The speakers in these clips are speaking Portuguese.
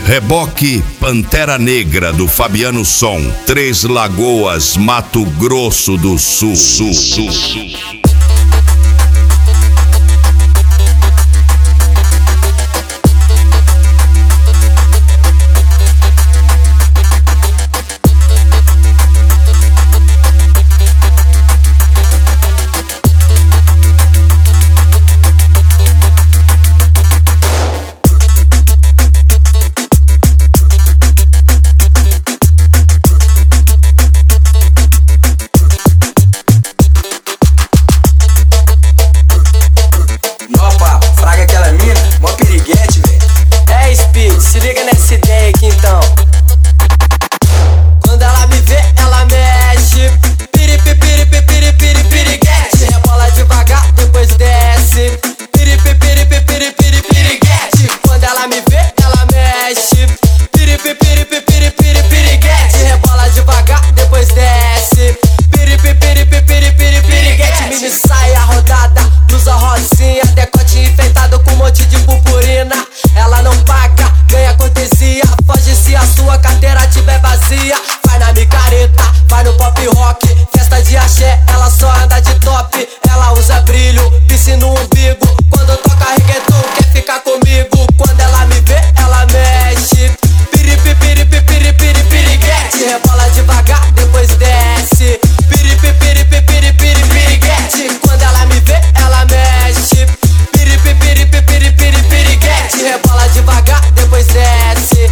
Reboque Pantera Negra do Fabiano Som, Três Lagoas, Mato Grosso do Sul. Se liga nessa ideia aqui então. Quando ela me vê, ela mexe. Piriguete. Rebola devagar, depois desce. Piriguete. Quando ela me vê, ela mexe. Piriguete. Rebola devagar, depois desce. Piriguete. Mini saia rodada, blusa rosinha, decote enfeitado com um monte de purpurina. Ela não paga, ganha cortesia. Foge se a sua carteira tiver vazia. Vai na micareta, vai no pop rock, festa de axé, ela só anda de top. Ela usa brilho, piercing no umbigo. Quando toca reggaeton, quer ficar comigo. Quando ela me vê, ela mexe. Piriguete. Rebola devagar, depois desce. Piriguete. Quando ela me vê, ela mexe. Piriguete. Rebola devagar, depois desce.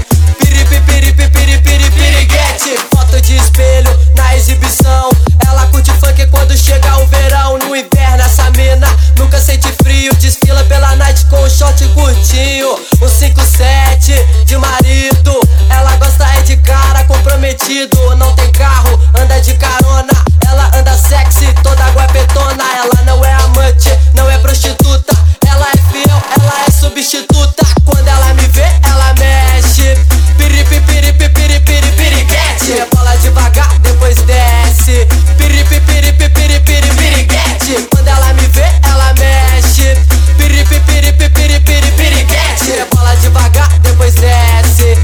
Piriguete. Foto de espelho na exibição. Ela curte funk quando chega o verão. No inverno essa mina nunca sente frio. Desfila pela night com um short curtinho, um 5-7 de marido. Ela gosta é de cara comprometido. Não tem carro, anda de carona. Ela anda sexy, toda guapetona. Ela não é amante, não é prostituta. Ela é fiel, ela é substituta. Quando ela me vê, ela mexe. Piriguete. Rebola devagar, depois desce. Piriguete. Quando ela me vê, ela mexe. Piriguete. Rebola devagar, depois desce.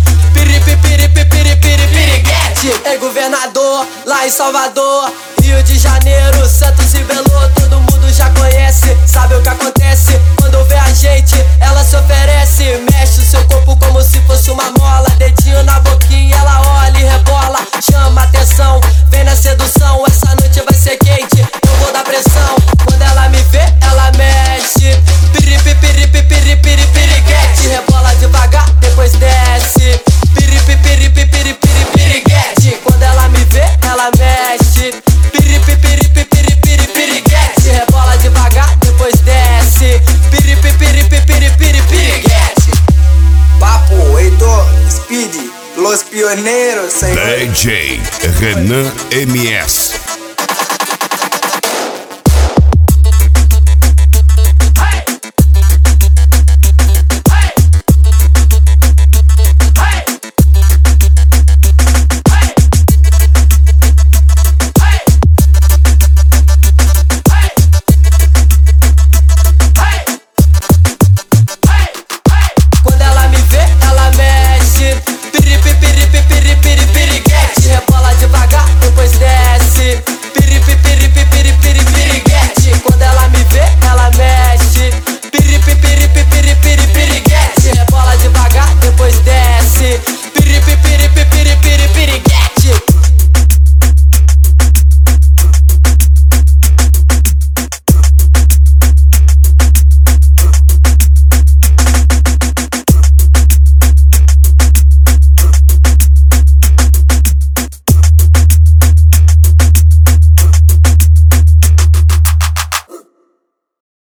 Piriguete. Ei, governador, lá em Salvador, Rio de Janeiro, Santos e Belo, todo mundo já conhece. Sabe o que acontece? Quando vê a gente, ela se oferece. Mexe o seu corpo como se fosse uma mola. Dedinho na boquinha, ela olha e rebola. Chama atenção, vem na sedução. Essa noite vai ser quente, eu vou dar pressão. Quando ela me vê, ela mexe. Piriguete. Rebola devagar, depois desce. Piriguete. Quando ela me vê, ela mexe. Piriguete. Rebola devagar, depois desce. Piriguete. Papo, Heitor, Speedy, Los Pioneiros, senhor. DJ Renan MS.